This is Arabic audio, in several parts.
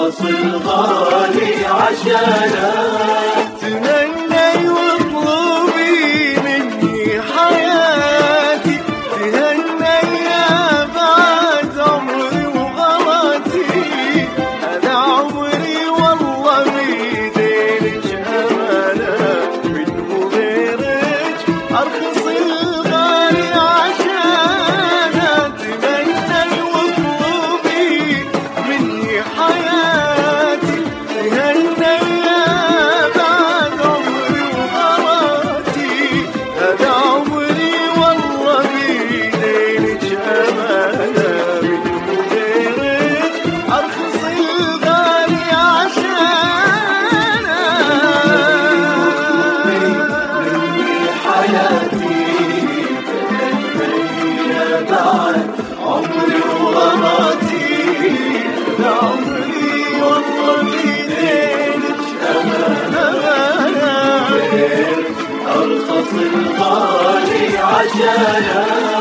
أرخص الغالي عشانك. تهني واطلبي مني حياتي، تهني يا بعد عمري وغلطي، أنا عمري والله بيدينك أمانة، من غيرك أرخص الغالي عشانك. تهني واطلبي مني حياتي، تهني يا بعد عمري وغلطي، أنا عمري والله بيدينك أمانة، من غيرك أرخص الغالي عشانك. مني حياتي، يا بعد عمري وغلطي، أنا عمري والله بيدينك أمانة، أرخص الغالي عشانك.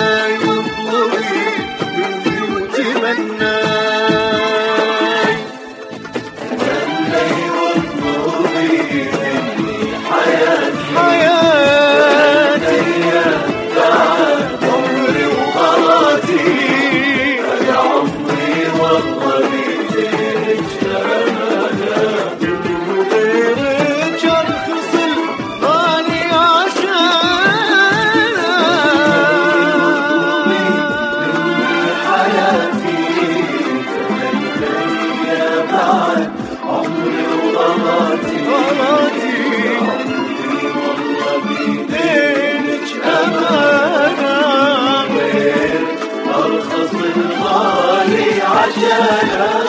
اطلبي مني وتمناي خلي واطلبي مني حياتي حياتي بعد عمري وغلاتي يا عمري والله بيديك أمانة غيرك ارخص الغالي حياتي تمنى بعد عمري وغلاتي غلاتي والله بيدك أمانة أرخص الغالي عشانك